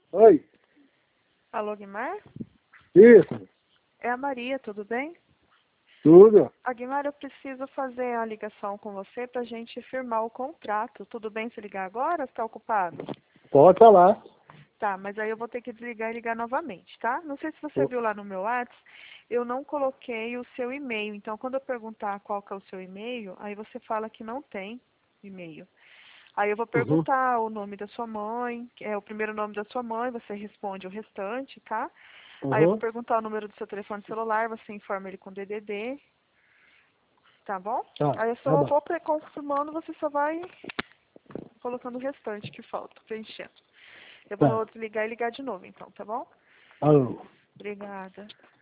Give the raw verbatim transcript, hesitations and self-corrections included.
Oi, Alô, Guimar? isso, É a Maria, tudo bem? tudo. A Guimar, eu preciso fazer a ligação com você para a gente firmar o contrato. Tudo bem se ligar agora ou está ocupado? Pode falar. Tá, mas aí eu vou ter que desligar e ligar novamente, tá? Não sei se você viu lá no meu WhatsApp, eu não coloquei o seu e-mail. Então, quando eu perguntar qual que é o seu e-mail, aí você fala que não tem e-mail. Aí eu vou Uhum, perguntar o nome da sua mãe, que é o primeiro nome da sua mãe, você responde o restante, tá? Aí eu vou uhum, perguntar o número do seu telefone celular, você informa ele com D D D, tá bom? tá, Aí eu tá só bom. vou pre- confirmando, você só vai colocando o restante que falta, preenchendo. Eu Tá, vou desligar e ligar de novo então, tá bom? alô. Obrigada.